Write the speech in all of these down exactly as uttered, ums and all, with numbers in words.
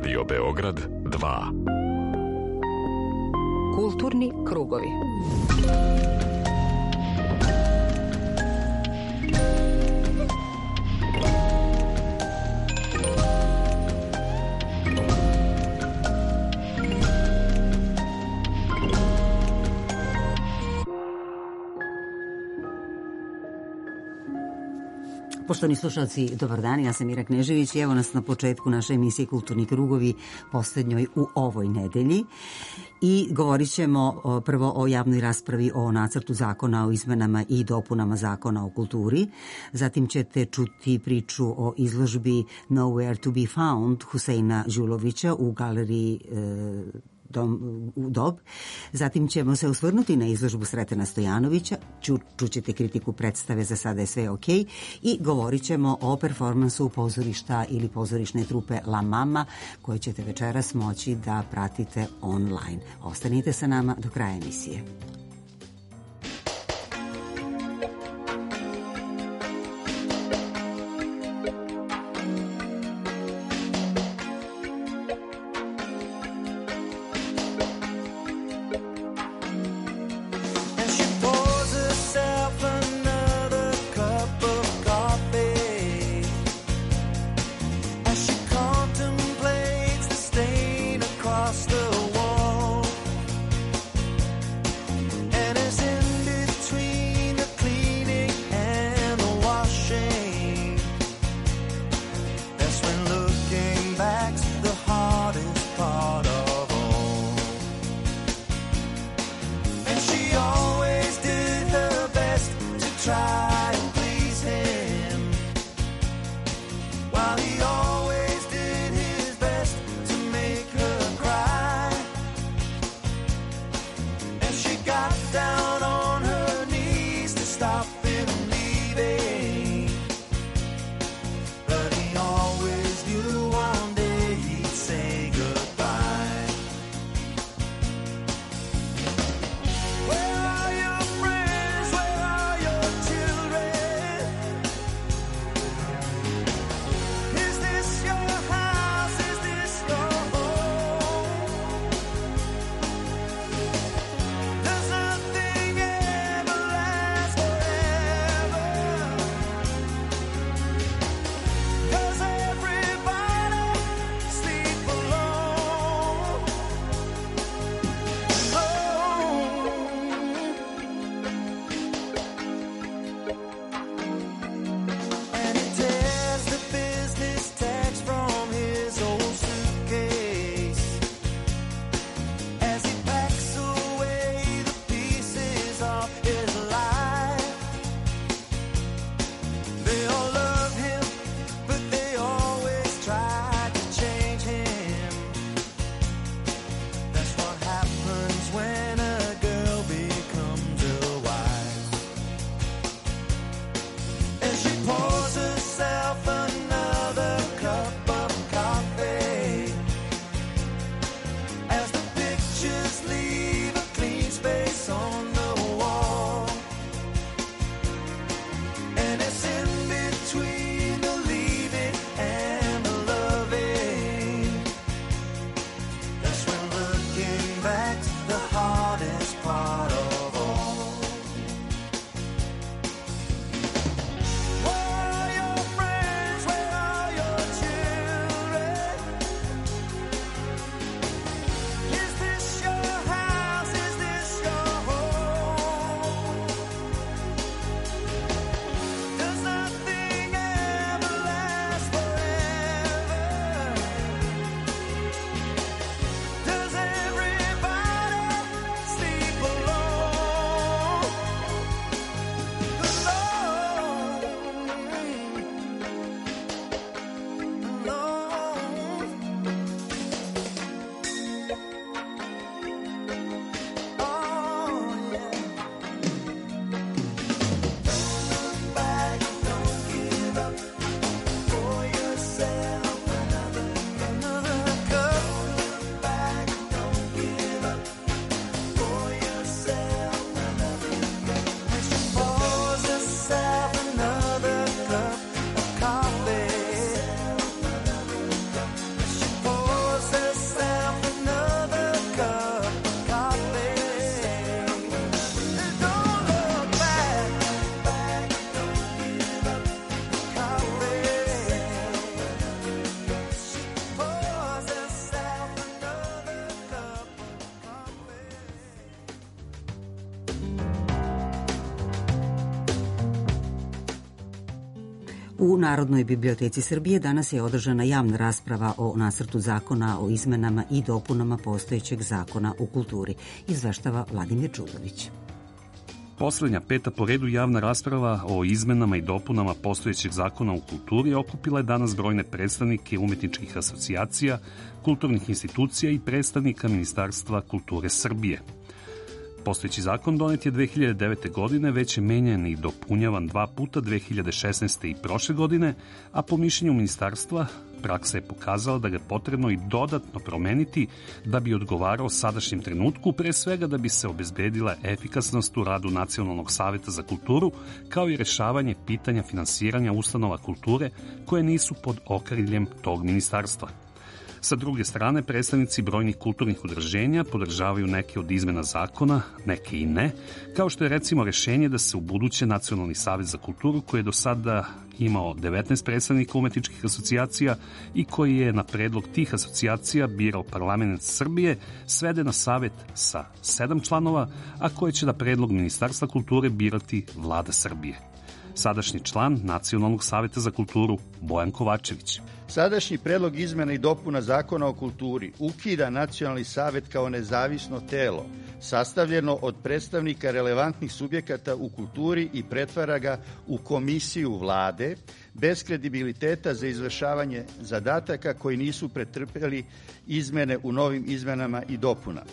Radio Beograd dva. Kulturni krugovi. Poštovani slušalci, dobar dan, ja sam Ira Knežević i evo nas na početku naše emisije Kulturni krugovi, poslednjoj u ovoj nedelji. I govorit ćemo prvo o javnoj raspravi o nacrtu zakona o izmenama i dopunama zakona o kulturi. Zatim ćete čuti priču o izložbi Nowhere to be Found Huseina Đulovića u galeriji e, Dom, u Dob. Zatim ćemo se osvrnuti na izložbu Sretena Stojanovića, Ču, čućete kritiku predstave Za sada je sve ok i govorit ćemo o performansu pozorišta ili pozorišne trupe La Mama koje ćete večeras moći da pratite online. Ostanite sa nama do kraja emisije. U Narodnoj biblioteci Srbije danas je održana javna rasprava o nacrtu zakona o izmenama i dopunama postojećeg zakona o kulturi, izveštava Vladimir Đurović. Poslednja, peta po redu javna rasprava o izmenama i dopunama postojećeg zakona o kulturi okupila je danas brojne predstavnike umetničkih asocijacija, kulturnih institucija i predstavnika Ministarstva kulture Srbije. Postojeći zakon donet je dve hiljade devete. godine, već je menjan i dopunjavan dva puta dve hiljade šesnaeste. i prošle godine, a po mišljenju ministarstva praksa je pokazala da ga je potrebno i dodatno promeniti da bi odgovarao sadašnjem trenutku, pre svega da bi se obezbedila efikasnost u radu Nacionalnog saveta za kulturu, kao i rešavanje pitanja finansiranja ustanova kulture koje nisu pod okriljem tog ministarstva. Sa druge strane, predstavnici brojnih kulturnih udruženja podržavaju neke od izmena zakona, neke i ne, kao što je recimo rešenje da se u buduće Nacionalni savet za kulturu, koji je do sada imao devetnaest predstavnika umetničkih asocijacija i koji je na predlog tih asocijacija birao Parlament Srbije, svede na savet sa sedam članova, a koje će na predlog Ministarstva kulture birati Vlada Srbije. Sadašnji član Nacionalnog saveta za kulturu Bojan Kovačević. Sadašnji predlog izmena i dopuna Zakona o kulturi ukida Nacionalni savet kao nezavisno telo, sastavljeno od predstavnika relevantnih subjekata u kulturi i pretvara ga u komisiju vlade, bez kredibiliteta za izvršavanje zadataka koji nisu pretrpeli izmene u novim izmenama i dopunama.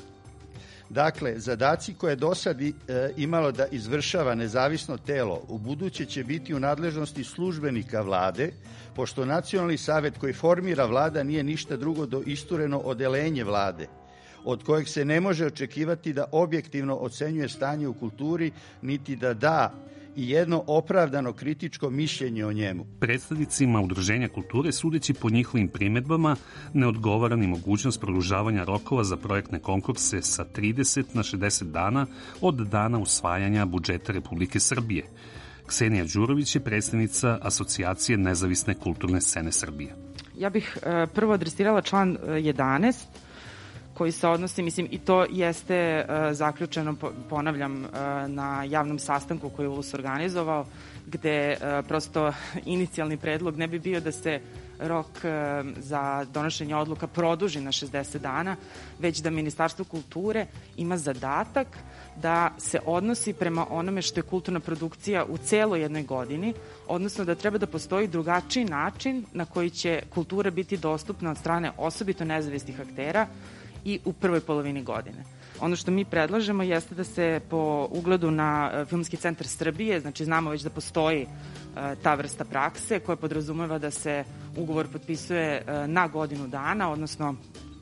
Dakle, zadaci koje je do sad e, imalo da izvršava nezavisno telo u buduće će biti u nadležnosti službenika vlade, pošto Nacionalni savet koji formira vlada nije ništa drugo do istureno odelenje vlade, od kojeg se ne može očekivati da objektivno ocenjuje stanje u kulturi, niti da da i jedno opravdano kritičko mišljenje o njemu. Predstavnicima Udruženja kulture, sudeći po njihovim primedbama, ne odgovara ni mogućnost produžavanja rokova za projektne konkurse sa trideset na šezdeset dana od dana usvajanja budžeta Republike Srbije. Ksenija Đurović je predstavnica Asocijacije nezavisne kulturne scene Srbije. Ja bih prvo adresirala član jedanaest, koji se odnosi, mislim, i to jeste uh, zaključeno, ponavljam, uh, na javnom sastanku koji je U L U S organizovao, gde uh, prosto inicijalni predlog ne bi bio da se rok uh, za donošenje odluka produži na šezdeset dana, već da Ministarstvo kulture ima zadatak da se odnosi prema onome što je kulturna produkcija u celoj jednoj godini, odnosno da treba da postoji drugačiji način na koji će kultura biti dostupna od strane osobito nezavisnih aktera i u prvoj polovini godine. Ono što mi predlažemo jeste da se po ugledu na Filmski centar Srbije, znači znamo već da postoji ta vrsta prakse koja podrazumeva da se ugovor potpisuje na godinu dana, odnosno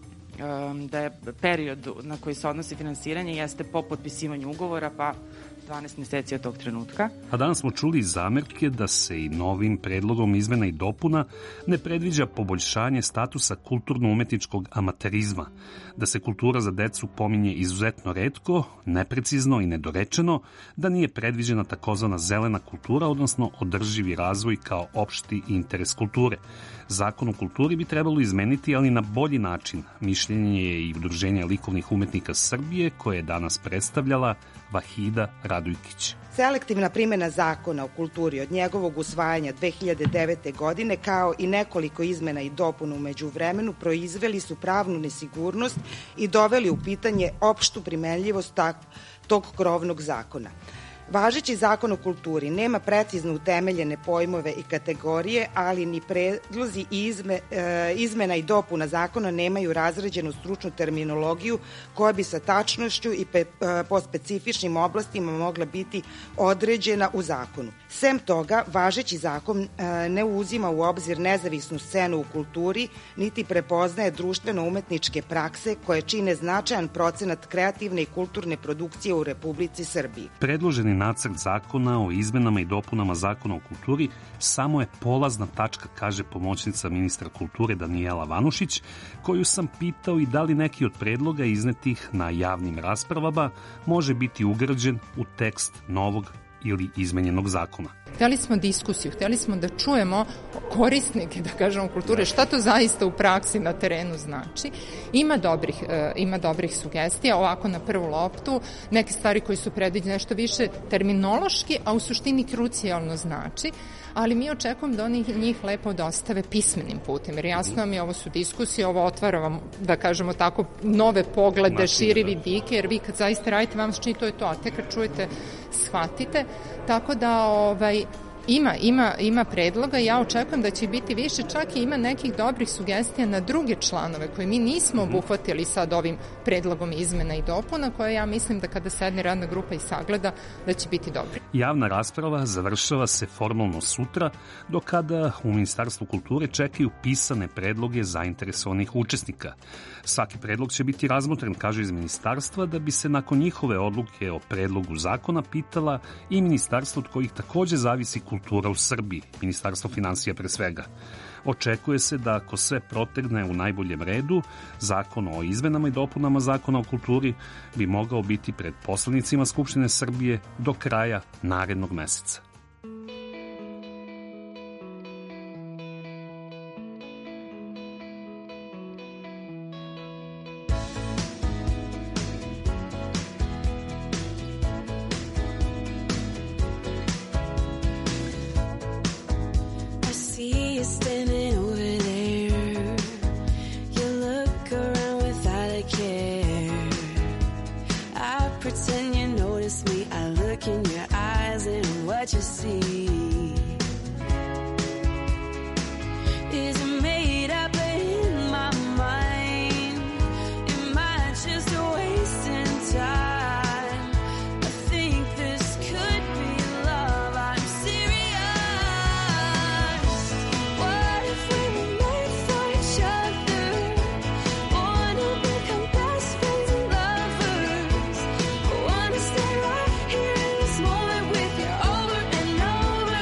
da je period na koji se odnosi finansiranje jeste po potpisivanju ugovora, pa dvanaest meseci od tog trenutka. A danas smo čuli zamerke da se i novim predlogom izmena i dopuna ne predviđa poboljšanje statusa kulturno-umetničkog amaterizma, da se kultura za decu pominje izuzetno retko, neprecizno i nedorečeno, da nije predviđena takozvana zelena kultura, odnosno održivi razvoj kao opšti interes kulture. Zakon o kulturi bi trebalo izmeniti, ali na bolji način. Mišljenje je i Udruženja likovnih umetnika Srbije, koje je danas predstavljala Vahida Radujkić. Selektivna primjena zakona o kulturi od njegovog usvajanja dve hiljade devete. godine, kao i nekoliko izmena i dopuna u međuvremenu, proizveli su pravnu nesigurnost i doveli u pitanje opštu primenljivost tog krovnog zakona. Važeći zakon o kulturi nema precizno utemeljene pojmove i kategorije, ali ni predlozi izme, e, izmena i dopuna zakona nemaju razrađenu stručnu terminologiju koja bi sa tačnošću i pe, e, po specifičnim oblastima mogla biti određena u zakonu. Sem toga, važeći zakon e, ne uzima u obzir nezavisnu scenu u kulturi, niti prepoznaje društveno-umetničke prakse koje čine značajan procenat kreativne i kulturne produkcije u Republici Srbiji. Predloženi nacrt zakona o izmenama i dopunama Zakona o kulturi samo je polazna tačka, kaže pomoćnica ministra kulture Danijela Vanušić, koju sam pitao i da li neki od predloga iznetih na javnim raspravama može biti ugrađen u tekst novog ili izmenjenog zakona. Hteli smo diskusiju, hteli smo da čujemo korisnike, da kažemo, kulture, šta to zaista u praksi na terenu znači. Ima dobrih, e, ima dobrih sugestija, ovako na prvu loptu, neke stvari koji su predviđene nešto više terminološki, a u suštini krucijalno znači, ali mi očekujem da oni njih lepo dostave pismenim putem, jer jasno mi ovo su diskusije, ovo otvara vam, da kažemo tako, nove poglede, znači, širi vidike, jer vi kad zaista radite, vam se čini to je to, a te kad čujete, shvatite, tako da ovaj, ima, ima, ima predloga i ja očekujem da će biti više, čak i ima nekih dobrih sugestija na druge članove koje mi nismo obuhvatili sad ovim predlogom izmena i dopuna, koje ja mislim da kada sedne radna grupa i sagleda da će biti dobri. Javna rasprava završava se formalno sutra, do kada u Ministarstvu kulture čekaju pisane predloge zainteresovanih učesnika. Svaki predlog će biti razmotren, kaže iz ministarstva, da bi se nakon njihove odluke o predlogu zakona pitala i ministarstvo od kojih takođe zavisi kultura u Srbiji, Ministarstvo finansija pre svega. Očekuje se da ako sve protegne u najboljem redu, zakon o izmenama i dopunama Zakona o kulturi bi mogao biti pred poslanicima Skupštine Srbije do kraja narednog meseca. Over and over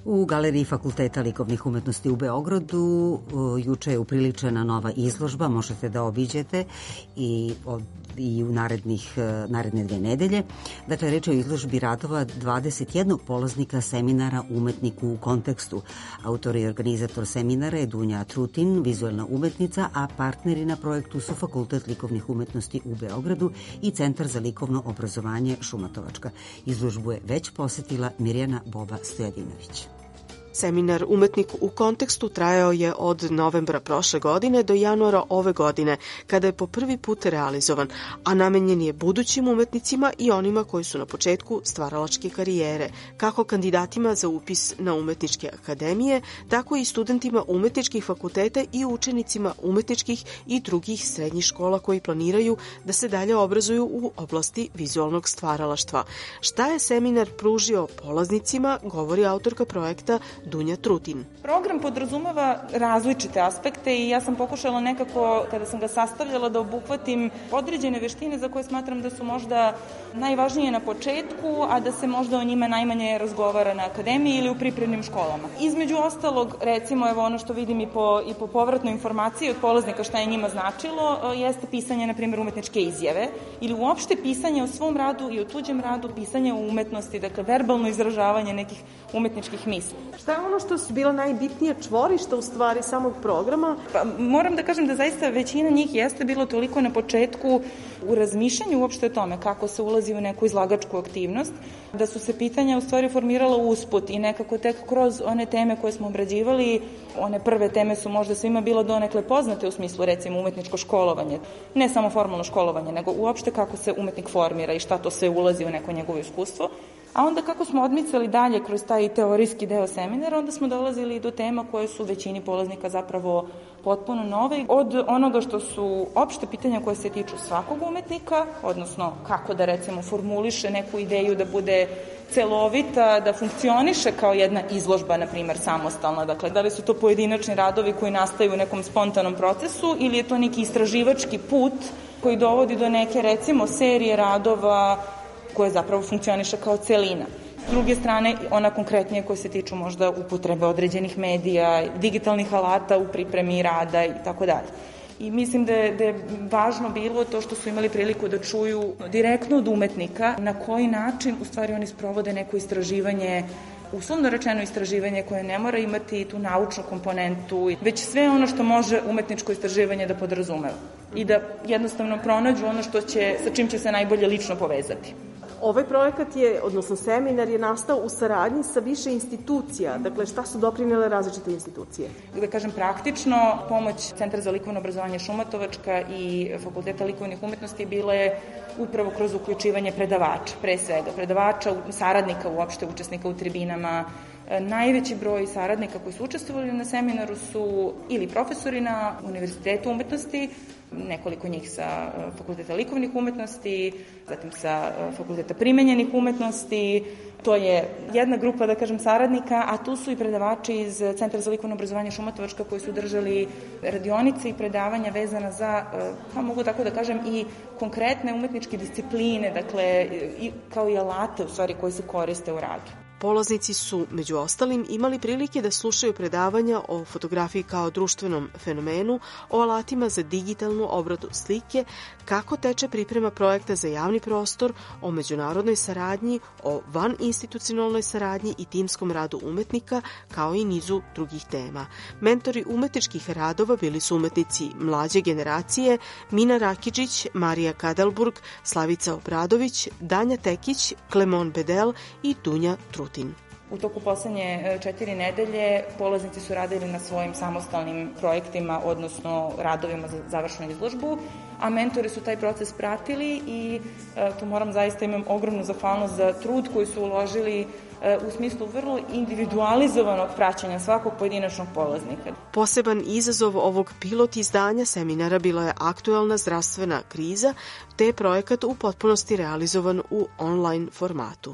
U Galeriji Fakulteta likovnih umetnosti u Beogradu juče je upriličena nova izložba, možete da obiđete i, od, i u narednih, naredne dve nedelje. Dakle, reč je o izložbi radova dvadeset jednog polaznika seminara Umetniku u kontekstu. Autor i organizator seminara je Dunja Trutin, vizuelna umetnica, a partneri na projektu su Fakultet likovnih umetnosti u Beogradu i Centar za likovno obrazovanje Šumatovačka. Izložbu je već posetila Mirjana Boba Stojadinović. Seminar Umetnik u kontekstu trajao je od novembra prošle godine do januara ove godine, kada je po prvi put realizovan, a namenjen je budućim umetnicima i onima koji su na početku stvaralačke karijere, kako kandidatima za upis na umetničke akademije, tako i studentima umetničkih fakulteta i učenicima umetničkih i drugih srednjih škola koji planiraju da se dalje obrazuju u oblasti vizualnog stvaralaštva. Šta je seminar pružio polaznicima, govori autorka projekta Dunja Trutin. Program podrazumeva različite aspekte i ja sam pokušala nekako, kada sam ga sastavljala, da obuhvatim određene veštine za koje smatram da su možda najvažnije na početku, a da se možda o njima najmanje razgovara na akademiji ili u pripremnim školama. Između ostalog, recimo, evo ono što vidim i po, i po povratnoj informaciji od polaznika šta je njima značilo, jeste pisanje, na primjer, umetničke izjave ili uopšte pisanje o svom radu i o tuđem radu, pisanje o umetnosti, dakle, verbalno izražavanje nekih umetničkih misli. Šta je ono što su bila najbitnije čvorišta u stvari samog programa? Pa, moram da kažem da zaista većina njih jeste bilo toliko na početku u razmišljanju uopšte o tome kako se ulazi u neku izlagačku aktivnost, da su se pitanja u stvari formirala usput i nekako tek kroz one teme koje smo obrađivali, one prve teme su možda svima bilo donekle poznate u smislu recimo umetničko školovanje, ne samo formalno školovanje, nego uopšte kako se umetnik formira i šta to sve ulazi u neko njegovo iskustvo. A onda kako smo odmicali dalje kroz taj teorijski deo seminara, onda smo dolazili do tema koje su većini polaznika zapravo potpuno nove. Od onoga što su opšte pitanja koje se tiču svakog umetnika, odnosno kako da recimo formuliše neku ideju da bude celovita, da funkcioniše kao jedna izložba, na primer, samostalna. Dakle, da li su to pojedinačni radovi koji nastaju u nekom spontanom procesu ili je to neki istraživački put koji dovodi do neke, recimo, serije radova koje zapravo funkcioniše kao celina. S druge strane, ona konkretnije koje se tiču možda upotrebe određenih medija, digitalnih alata u pripremi rada i tako dalje. I mislim da je, da je važno bilo to što su imali priliku da čuju direktno od umetnika na koji način u stvari oni sprovode neko istraživanje, uslovno rečeno istraživanje koje ne mora imati tu naučnu komponentu, već sve ono što može umetničko istraživanje da podrazumeva i da jednostavno pronađu ono što će, sa čim će se najbolje lično povezati. Ovaj projekat je, odnosno seminar je nastao u saradnji sa više institucija. Dakle, šta su doprinele različite institucije? Da kažem praktično, pomoć Centra za likovno obrazovanje Šumatovačka i Fakulteta likovnih umetnosti bila je upravo kroz uključivanje predavača, pre svega. Predavača, saradnika uopšte, učesnika u tribinama. Najveći broj saradnika koji su učestvovali na seminaru su ili profesori na Univerzitetu umetnosti, nekoliko njih sa Fakulteta likovnih umetnosti, zatim sa Fakulteta primenjenih umetnosti. To je jedna grupa, da kažem, saradnika, a tu su i predavači iz Centra za likovno obrazovanje Šumatovačka koji su držali radionice i predavanja vezana za, pa mogu tako da kažem, i konkretne umetničke discipline, dakle, i, kao i alate u stvari koji se koriste u radu. Polaznici su, među ostalim, imali prilike da slušaju predavanja o fotografiji kao društvenom fenomenu, o alatima za digitalnu obradu slike, kako teče priprema projekta za javni prostor, o međunarodnoj saradnji, o vaninstitucionalnoj saradnji i timskom radu umetnika, kao i nizu drugih tema. Mentori umetničkih radova bili su umetnici mlađe generacije Mina Rakičić, Marija Kadelburg, Slavica Obradović, Danja Tekić, Klemon Bedel i Dunja Trutin. U toku poslednje četiri nedelje polaznici su radili na svojim samostalnim projektima, odnosno radovima za završnu izložbu, a mentori su taj proces pratili i tu moram zaista imam ogromnu zahvalnost za trud koji su uložili u smislu vrlo individualizovanog praćenja svakog pojedinačnog polaznika. Poseban izazov ovog pilot izdanja seminara bila je aktuelna zdravstvena kriza, te je projekat u potpunosti realizovan u online formatu.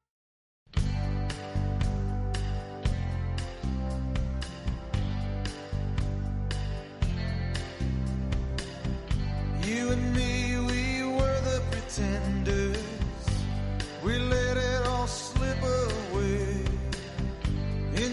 You and me, we were the pretenders. We let it all slip away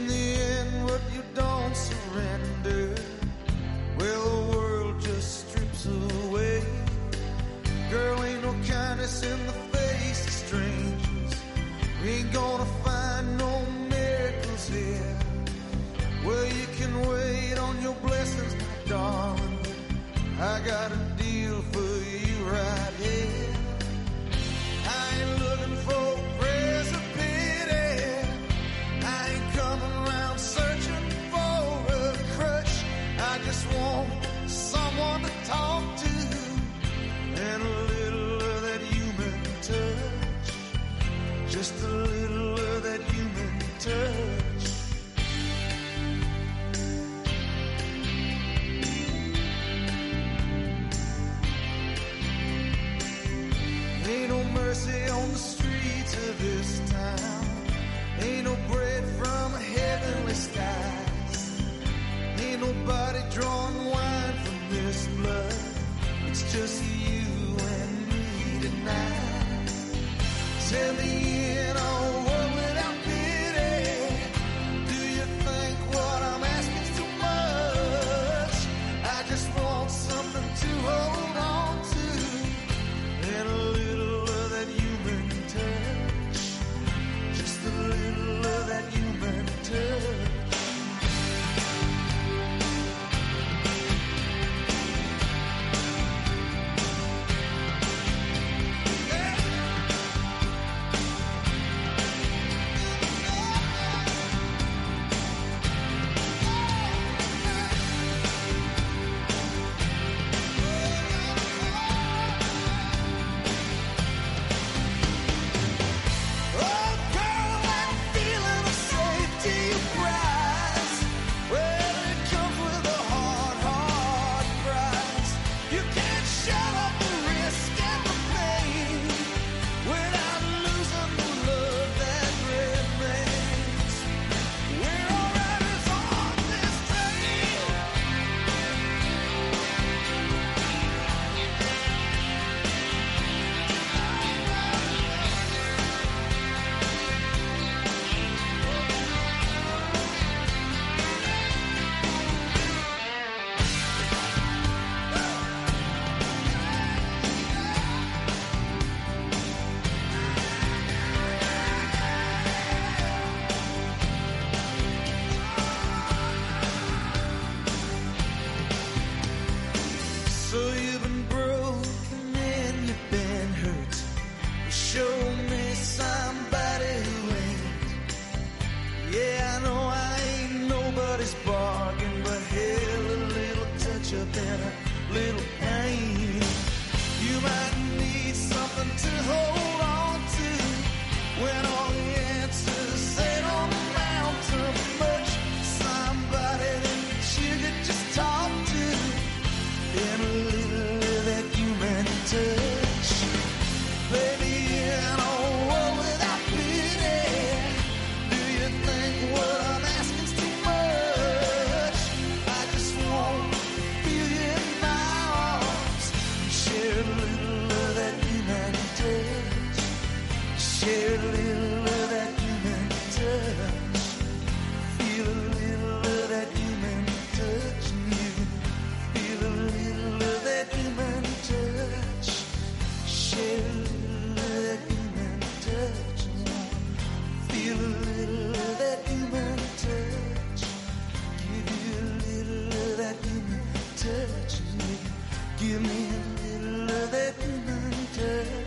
you than a little pain. You might need something to hold on to when all the answers say don't amount to much. Somebody that you could just talk to in a little of that human touch. Baby, in a world without pity, do you think what I'm asking is too much? I just want to feel you in my arms and share a little of that human touch. Share a little of that human touch. Feel a little of that human touch. And you feel a little of that human touch. Share a little of that human touch. Feel a little of that human touch. Give you a little of that human touch. Give me a little of that human touch.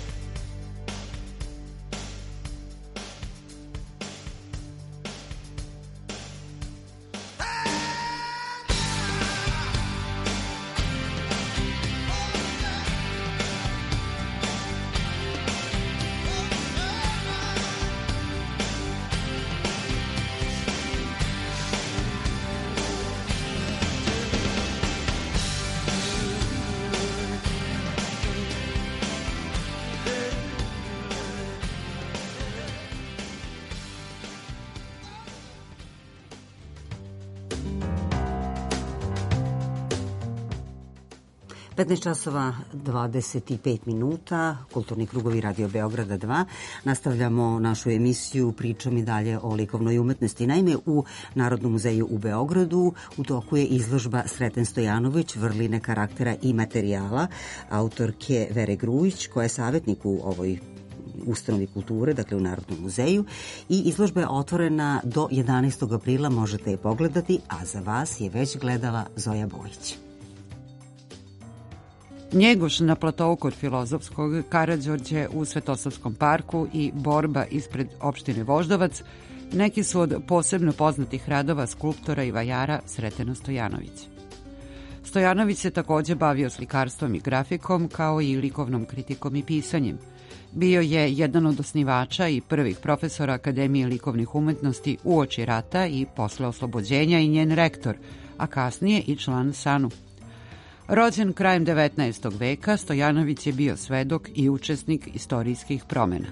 petnaest časova dvadeset pet minuta, Kulturni krugovi Radio Beograda dva. Nastavljamo našu emisiju pričom i dalje o likovnoj umetnosti. Naime, u Narodnom muzeju u Beogradu u toku je izložba Sreten Stojanović, vrline karaktera i materijala, autorke Vere Grujić, koja je savjetnik u ovoj ustanovi kulture, dakle u Narodnom muzeju, i izložba je otvorena do jedanaestog aprila, možete je pogledati, a za vas je već gledala Zoja Bojić. Njegoš na platovu kod Filozofskog, Karađorđe u Svetosavskom parku i borba ispred opštine Voždovac neki su od posebno poznatih radova skulptora i vajara Sretena Stojanovića. Stojanović se takođe bavio slikarstvom i grafikom, kao i likovnom kritikom i pisanjem. Bio je jedan od osnivača i prvih profesora Akademije likovnih umetnosti uoči rata i posle oslobođenja i njen rektor, a kasnije i član SANU. Rođen krajem devetnaestog veka, Stojanović je bio svedok i učesnik istorijskih promena.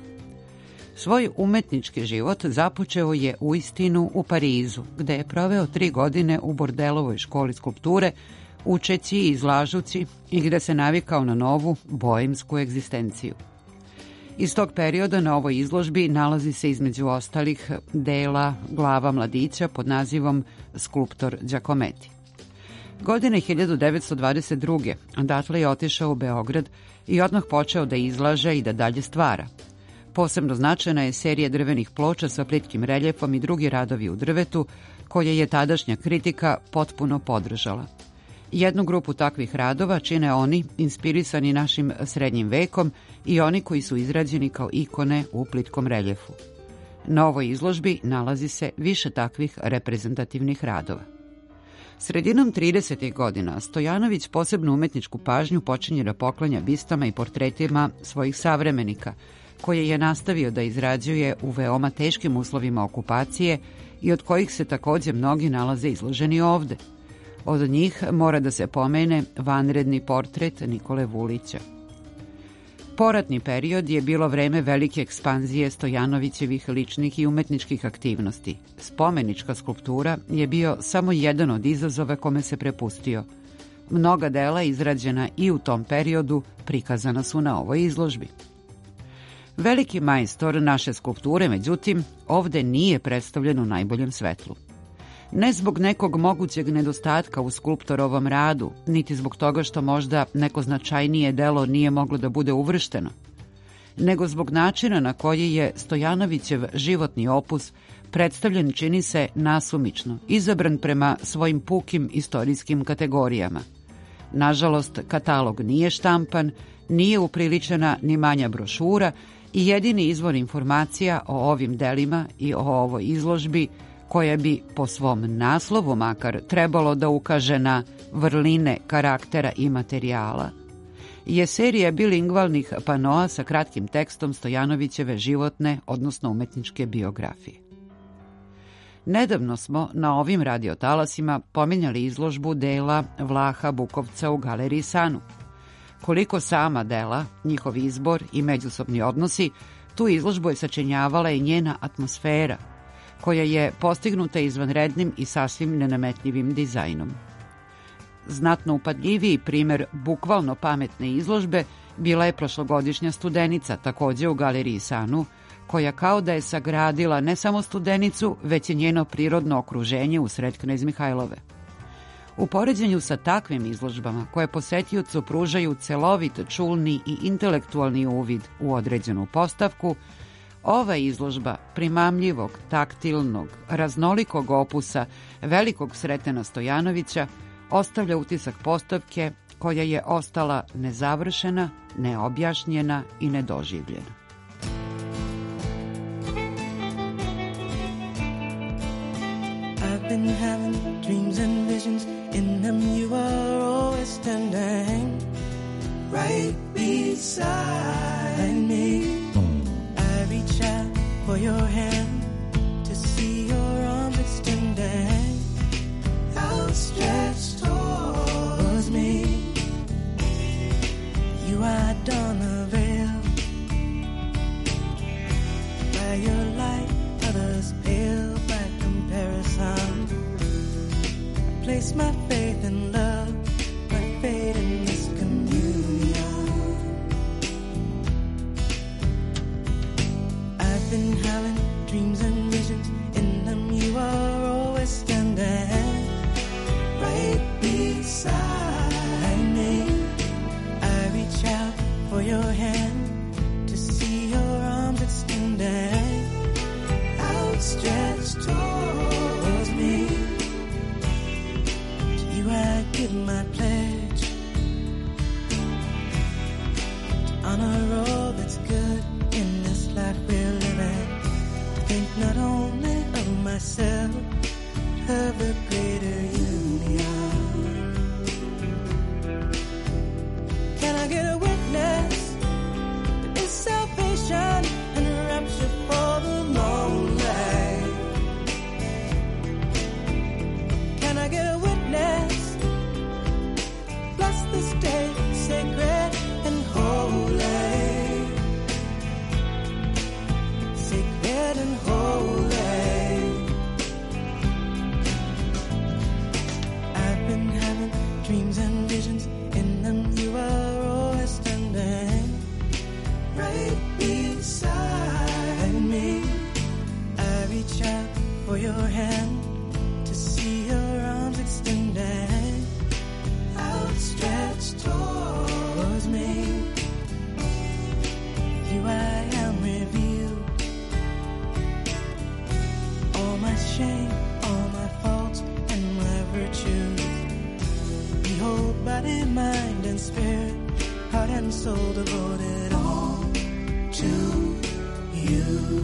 Svoj umetnički život započeo je uistinu u Parizu, gde je proveo tri godine u Bordelovoj školi skulpture, učeći i izlažući i gde se navikao na novu boemsku egzistenciju. Iz tog perioda na ovoj izložbi nalazi se između ostalih dela Glava mladića pod nazivom Skulptor Giacometti. Godine hiljadu devetsto dvadeset druge. odatle je otišao u Beograd i odmah počeo da izlaže i da dalje stvara. Posebno značajna je serija drvenih ploča sa plitkim reljefom i drugi radovi u drvetu, koje je tadašnja kritika potpuno podržala. Jednu grupu takvih radova čine oni inspirisani našim srednjim vekom i oni koji su izrađeni kao ikone u plitkom reljefu. Na ovoj izložbi nalazi se više takvih reprezentativnih radova. Sredinom tridesetih godina Stojanović posebnu umetničku pažnju počinje da poklanja bistama i portretima svojih savremenika, koje je nastavio da izrađuje u veoma teškim uslovima okupacije i od kojih se takođe mnogi nalaze izloženi ovde. Od njih mora da se pomene vanredni portret Nikole Vulića. Poratni period je bilo vreme velike ekspanzije Stojanovićevih ličnih i umetničkih aktivnosti. Spomenička skulptura je bio samo jedan od izazova kome se prepustio. Mnoga dela izrađena i u tom periodu prikazana su na ovoj izložbi. Veliki majstor naše skulpture, međutim, ovde nije predstavljen u najboljem svetlu. Ne zbog nekog mogućeg nedostatka u skulptorovom radu, niti zbog toga što možda neko značajnije delo nije moglo da bude uvršteno, nego zbog načina na koji je Stojanovićev životni opus predstavljen, čini se, nasumično, izabran prema svojim pukim istorijskim kategorijama. Nažalost, katalog nije štampan, nije upriličena ni manja brošura i jedini izvor informacija o ovim delima i o ovoj izložbi koje bi, po svom naslovu makar, trebalo da ukaže na vrline karaktera i materijala, je serija bilingvalnih panoa sa kratkim tekstom Stojanovićeve životne, odnosno umetničke biografije. Nedavno smo na ovim radiotalasima pominjali izložbu dela Vlaha Bukovca u Galeriji Sanu. Koliko sama dela, njihov izbor i međusobni odnosi, tu izložbu je sačinjavala i njena atmosfera, koja je postignuta izvanrednim i sasvim nenametljivim dizajnom. Znatno upadljiviji primer bukvalno pametne izložbe bila je prošlogodišnja Studenica, takođe u Galeriji Sanu, koja kao da je sagradila ne samo Studenicu, već i njeno prirodno okruženje usred Knez Mihajlove. U poređenju sa takvim izložbama, koje posetiocu pružaju celovit, čulni i intelektualni uvid u određenu postavku, ova izložba primamljivog, taktilnog, raznolikog opusa velikog Sretena Stojanovića ostavlja utisak postavke koja je ostala nezavršena, neobjašnjena i nedoživljena. I've been having dreams and visions, in them you are always standing right beside me. I reach out for your hand to see your arms extending outstretched towards me. You are dawn of veil, by your light others pale by comparison. Place my faith in love, my fate in this communion. I've been having dreams and visions, in them you are always standing right beside me. I reach out for your hand to see your arms extending outstretched towards me. I give my pledge to honor all that's good in this life we're living. Think not only of myself, but of the greater union. Can I get a witness? There is salvation and rapture for the lonely. Can I get a witness? Bless this day, sacred and holy. Sacred and holy. I've been having dreams and visions, in them you are always standing right beside me. I reach out for your hand to see your arms extending outstretched towards me. You I am revealed, all my shame, all my faults and my virtues. Behold, body, mind and spirit, heart and soul devoted all to you.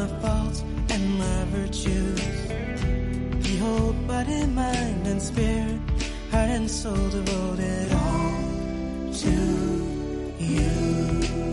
my faults and my virtues. Behold, body, mind, and spirit, heart and soul devoted all to you.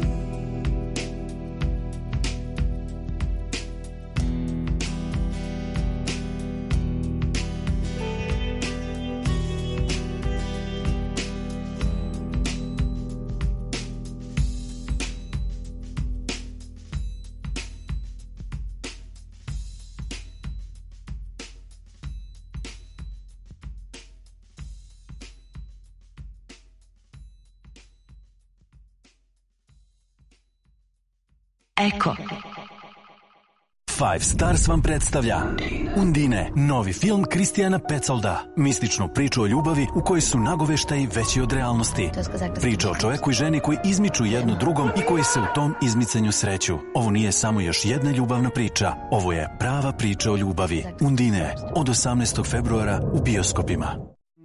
Eko. Five Stars vam predstavlja Undine, novi film Kristijana Petsolda. Mističnu priču o ljubavi u kojoj su nagoveštaji veći od realnosti. Priča o čoveku i ženi koji izmiču jedno drugom i koji se u tom izmicanju sreću. Ovo nije samo još jedna ljubavna priča. Ovo je prava priča o ljubavi. Undine, od osamnaestog februara u bioskopima.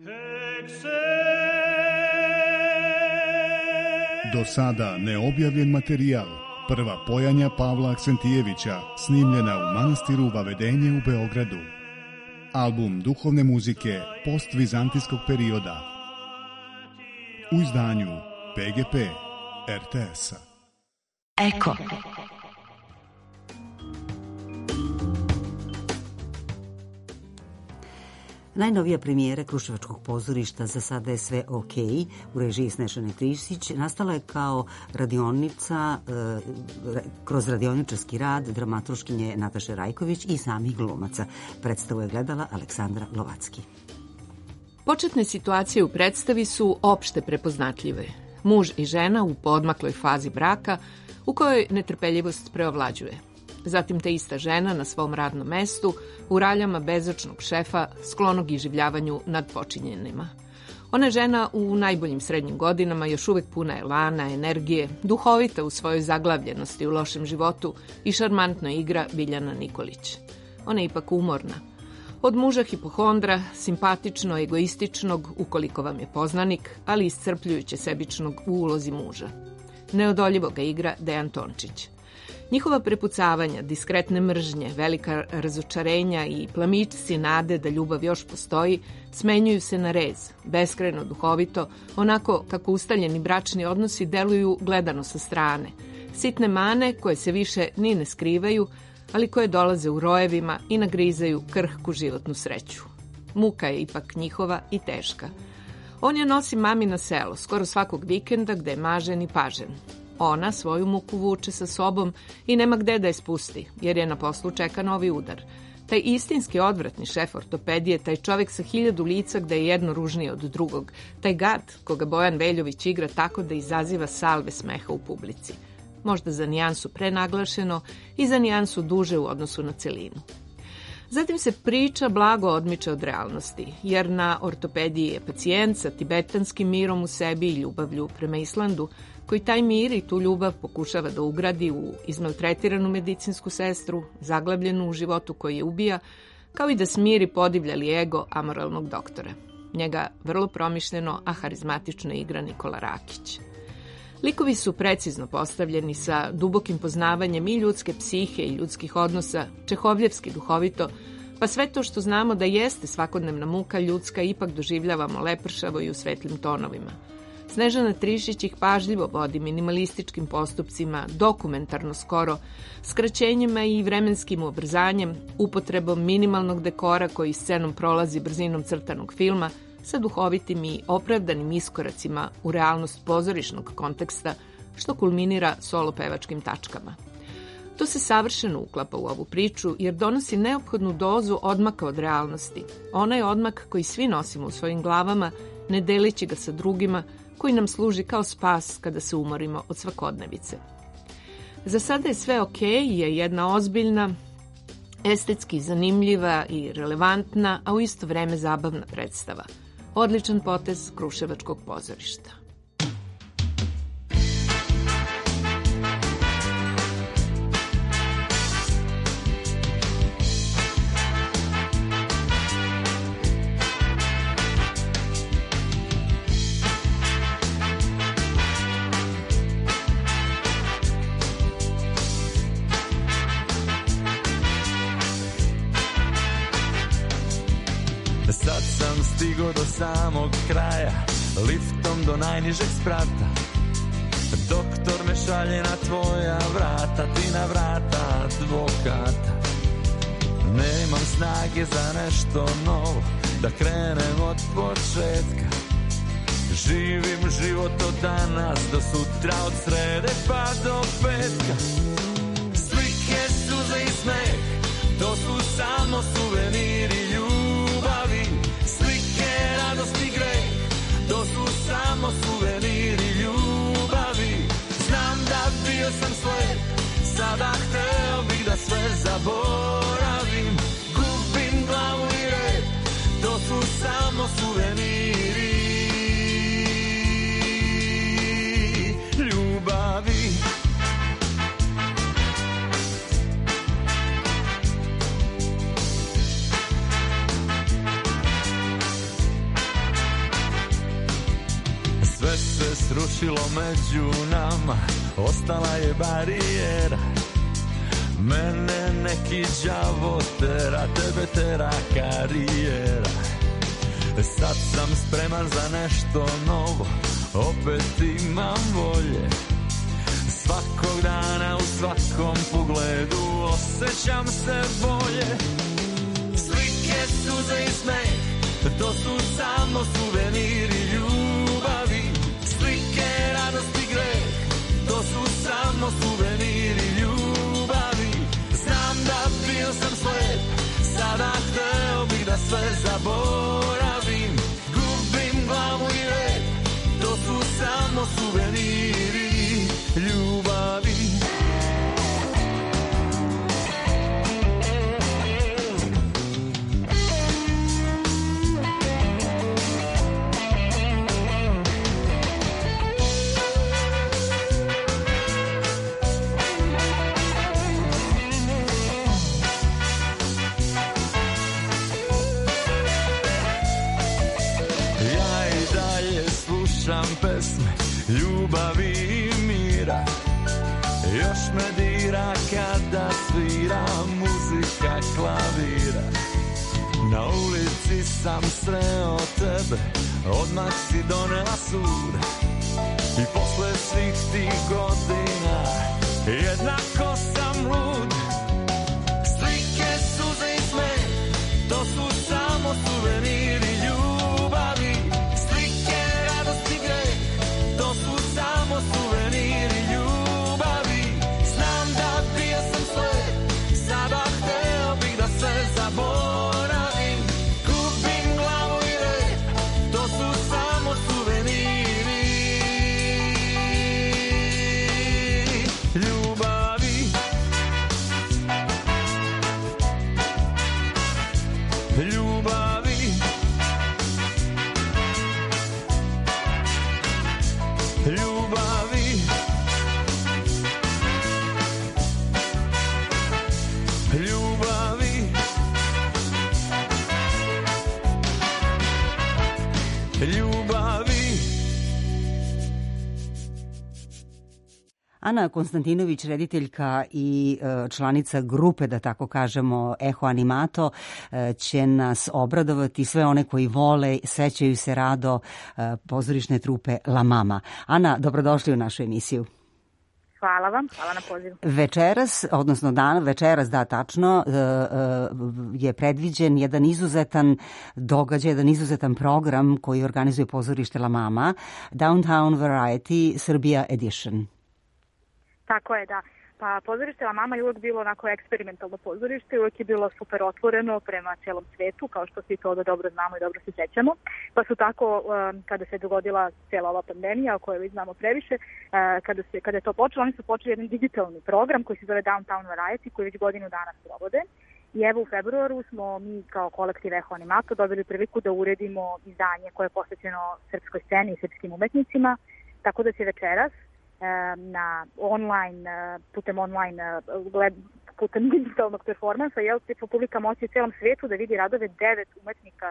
Do sada neobjavljen materijal. Prva pojanja Pavla Aksentijevića, snimljena u manastiru Vavedenje u Beogradu. Album duhovne muzike postvizantijskog perioda. U izdanju P G P R T S-a. Eko. Najnovija premijera Kruševačkog pozorišta Za sada je sve ok u režiji Snežane Trišić nastala je kao radionica, e, kroz radioničarski rad dramaturškinje Nataše Rajković i samih glumaca. Predstavu je gledala Aleksandra Lovacki. Početne situacije u predstavi su opšte prepoznatljive. Muž i žena u poodmakloj fazi braka u kojoj netrpeljivost preovlađuje. Zatim te ista žena na svom radnom mestu u raljama bezočnog šefa sklonog iživljavanju nad počinjenima. Ona je žena u najboljim srednjim godinama, još uvek puna elana, energije, duhovita u svojoj zaglavljenosti u lošem životu i šarmantno igra Biljana Nikolić. Ona je ipak umorna. Od muža hipohondra, simpatično, egoističnog, ukoliko vam je poznanik, ali iscrpljujuće sebičnog u ulozi muža. Neodoljivo ga igra Dejan Tončić. Njihova prepucavanja, diskretne mržnje, velika razočarenja i plamičci nade da ljubav još postoji, smenjuju se na rez, beskrajno duhovito, onako kako ustaljeni bračni odnosi deluju gledano sa strane. Sitne mane koje se više ni ne skrivaju, ali koje dolaze u rojevima i nagrizaju krhku životnu sreću. Muka je ipak njihova i teška. On je nosi mami na selo, skoro svakog vikenda gde je mažen i pažen. Ona svoju muku vuče sa sobom i nema gde da je spusti, jer je na poslu čeka novi udar. Taj istinski odvratni šef ortopedije, taj čovjek sa hiljadu lica gde je jedno ružnije od drugog, taj gad koga Bojan Veljović igra tako da izaziva salve smeha u publici. Možda za nijansu prenaglašeno i za nijansu duže u odnosu na celinu. Zatim se priča blago odmiče od realnosti, jer na ortopediji je pacijent sa tibetanskim mirom u sebi i ljubavlju prema Islandu, koji taj mir i tu ljubav pokušava da ugradi u izmaltretiranu medicinsku sestru, zaglabljenu u životu koji je ubija, kao i da smiri podivljali ego amoralnog doktora. Njega vrlo promišljeno, a harizmatično igra Nikola Rakić. Likovi su precizno postavljeni sa dubokim poznavanjem i ljudske psihe i ljudskih odnosa, čehovljevski duhovito, pa sve to što znamo da jeste svakodnevna muka ljudska ipak doživljavamo lepršavo i u svetlim tonovima. Snežana Trišić ih pažljivo vodi minimalističkim postupcima, dokumentarno skoro, skraćenjima i vremenskim ubrzanjem, upotrebom minimalnog dekora koji scenom prolazi brzinom crtanog filma, sa duhovitim i opravdanim iskoracima u realnost pozorišnog konteksta, što kulminira solo pevačkim tačkama. To se savršeno uklapa u ovu priču jer donosi neophodnu dozu odmaka od realnosti. Onaj odmak koji svi nosimo u svojim glavama, ne delići ga sa drugima, koji nam služi kao spas kada se umorimo od svakodnevice. Za sada je sve ok, je jedna ozbiljna, estetski zanimljiva i relevantna, a u isto vreme zabavna predstava. Odličan potez Kruševačkog pozorišta. Sad sam stigo do samog kraja, liftom do najnižeg sprata. Doktor me šalje na tvoja vrata, ti na vrata advokata. Nemam snage za nešto novo, da krenem od početka. Živim život od danas do sutra, od srede pa do petka. Slike, suze i smeh, to su samo suveniri ljubavi. Slike, radost i greh, to su samo suveniri ljubavi. Znam da bio sam slep, sada hteo bih da sve zaboravim. Gubim glavu i red, to su samo suveniri ljubavi. Sve se srušilo među nama, ostala je barijera. Mene neki đavo tera, tebe tera karijera. Sad sam spreman za nešto novo, opet imam volje. Svakog dana u svakom pogledu osjećam se bolje. Slike, suze i smeh, to su samo suveniri ljubavi. Slike, radost i greh, to su samo suveniri ljubavi. Znam da bio sam slep, sada hteo bih da sve zaboravim. Gubim glavu i red, to su samo suveniri ljubavi. Slušam pesme ljubavi i mira, još me dira kada svira muzika klavira. Na ulici sam sreo tebe, odmah si donela sud. I posle svih tih godina jednako sam lud. Slike, suze i smeh, to su samo suveniri ljubavi. Slike, radost i greh, to su samo suveniri ljubavi. Znam da bio sam slep, sada hteo bih da sve zaboravim. Gubim glavu i red, to su samo suveniri ljubavi. Ljubavi. Ljubavi. Ljubavi. Ljubavi. Ana Konstantinović, rediteljka i članica grupe, da tako kažemo, Eho Animato, će nas obradovati, sve one koji vole, sećaju se rado pozorišne trupe La Mama. Ana, dobrodošli u našu emisiju. Hvala vam, hvala na pozivu. Večeras, odnosno dan, večeras, da, tačno, je predviđen jedan izuzetan događaj, jedan izuzetan program koji organizuje pozorište La Mama, Downtown Variety Serbia Edition. Tako je, da. Pa pozorište La Mama je uvek bilo onako eksperimentalno pozorište, uvek je bilo super otvoreno prema celom svetu, kao što svi to da dobro znamo i dobro se sećamo. Pa su tako, kada se dogodila cela ova pandemija, o kojoj već znamo previše, kada, se, kada je to počelo, oni su počeli jedan digitalni program koji se zove Downtown Variety, koji već godinu dana provode. I evo u februaru smo mi kao kolektiv Eho Animato dobili priliku da uredimo izdanje koje je posvećeno srpskoj sceni i srpskim umetnicima, tako da će večeras na online, putem online, putem digitalnog performansa, jel, će publika moći u celom svetu da vidi radove devet umetnika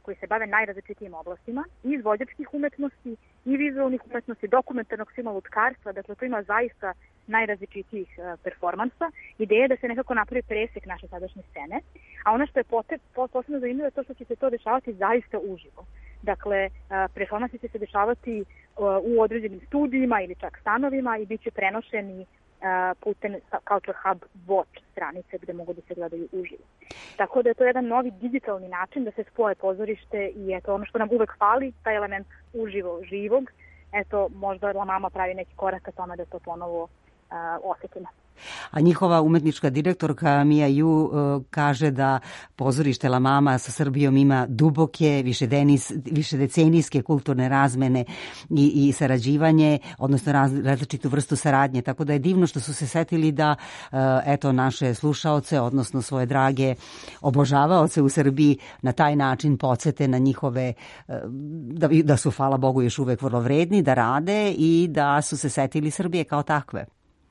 koji se bave najrazličitijim oblastima, i izvođačkih umetnosti, i vizualnih umetnosti, dokumentarnog filma, lutkarstva, dakle to ima zaista najrazličitijih uh, performansa. Ideja je da se nekako napravi presek naše sadašnje scene, a ono što je pote, posebno zanimljivo je to što će se to dešavati zaista uživo. Dakle, uh, performansi će se dešavati uh, u određenim studijima ili čak stanovima i bit će prenošeni putem Culture Hub Watch stranice gde mogu da se gledaju uživo. Tako da je to jedan novi digitalni način da se spoje pozorište i eto ono što nam uvek fali, taj element uživo živog. Eto, možda La Mama pravi neki korak ka tome da to ponovo uh, osetimo. A njihova umetnička direktorka Mija Ju uh, kaže da pozorište La Mama sa Srbijom ima duboke, višedenis, višedecenijske kulturne razmene i, i sarađivanje, odnosno raz, različitu vrstu saradnje. Tako da je divno što su se setili da uh, eto naše slušaoce, odnosno svoje drage obožavaoce u Srbiji na taj način podsete na njihove, uh, da, da su, hvala Bogu, još uvek vrlo vredni, da rade i da su se setili Srbije kao takve.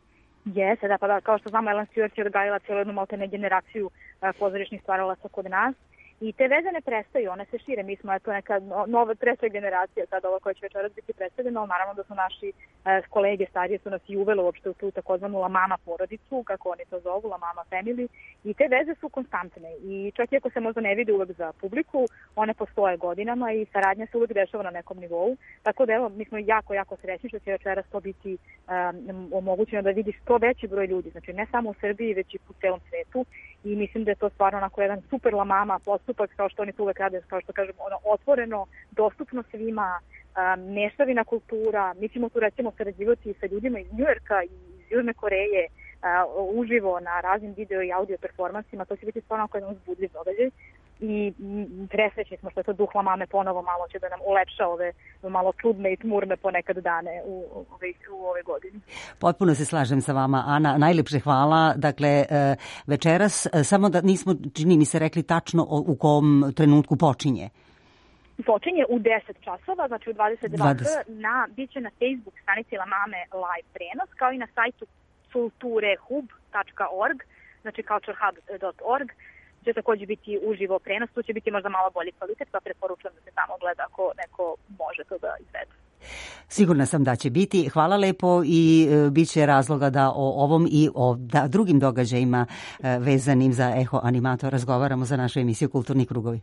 Jeste, da, pa da, kao što znamo, Ellen Stewart je odgajala cijelu jednu maltene generaciju uh, pozorišnih stvaralaca kod nas i te veze ne prestaju, one se šire. Mi smo eto neka nova treća generacija sada ova koja će večeras biti predstavljena, ali naravno da su naši uh, kolege starije su nas i uvele uopšte u tu takozvanu La Mama porodicu, kako oni to zovu, La Mama family, i te veze su konstantne i čak i ako se možda ne vide uvek za publiku, one postoje godinama i saradnja se uvek dešava na nekom nivou, tako da evo, mi smo jako, jako srećni što će večeras to biti um, omogućeno da vidi što veći broj ljudi, znači ne samo u Srbiji, već i u celom svetu, i mislim da je to stvarno onako jedan super La Mama postupak, kao što oni tu uvek rade, kao što kažemo, ono, otvoreno, dostupno svima, um, mešavina kultura. Mi ćemo tu recimo sarađivati sa ljudima iz Njujorka i iz Južne Koreje, uh, uživo na raznim video i audio performansima. To će biti stvarno ako jedan uzbudljiv događaj i presrećni smo što je to duh La Mame ponovo malo će da nam ulepša ove malo čudne i tmurne ponekad dane u, u, u ove godini. Potpuno se slažem sa vama, Ana. Najlepše hvala. Dakle, večeras, samo da nismo, čini mi se, rekli tačno u kom trenutku počinje. Počinje u deset časova, znači u dvadeset dva na, bit će na Facebook stranici La Mame live prenos, kao i na sajtu kulturehub tačka org, znači culturehub tačka org, će takođe biti uživo prenos, tu će biti možda malo bolji kvalitet, pa preporučujem da se tamo gleda ako neko može to da izvede. Sigurna sam da će biti. Hvala lepo i e, bit će razloga da o ovom i o da, drugim događajima e, vezanim za Eho Animator razgovaramo za našu emisiju Kulturni krugovi.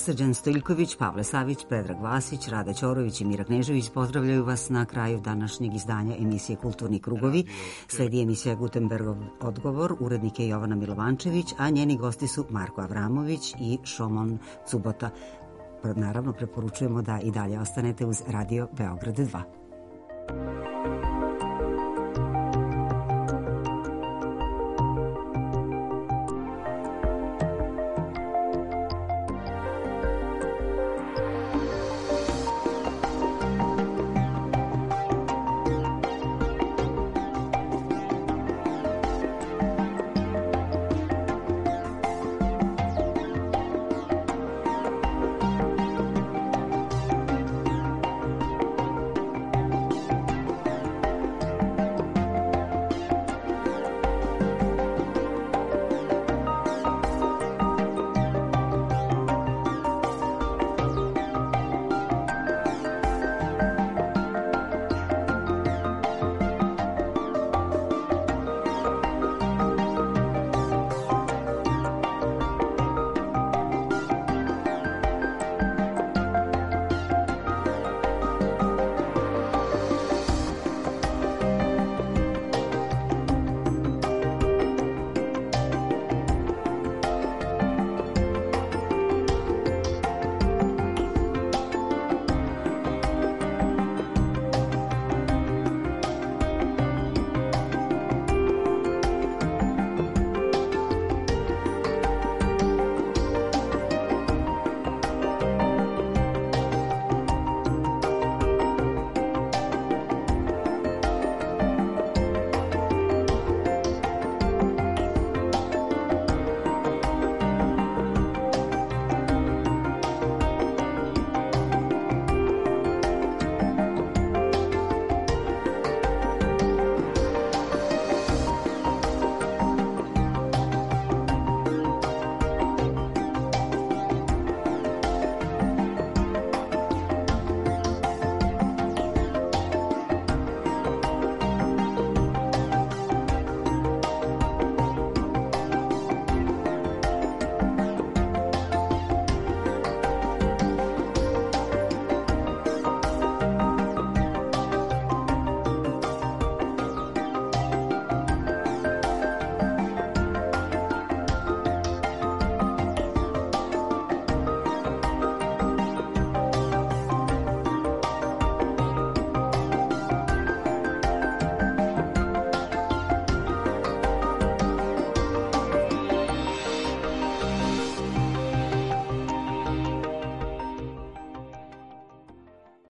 Srđan Stojiljković, Pavle Savić, Predrag Vasić, Rada Ćorović i Mira Knežević pozdravljaju vas na kraju današnjeg izdanja emisije Kulturni krugovi. Sledi emisija Gutenbergov odgovor, urednik je Jovana Milovančević, a njeni gosti su Marko Avramović i Šomon Cubota. Naravno, preporučujemo da i dalje ostanete uz Radio Beograd dva.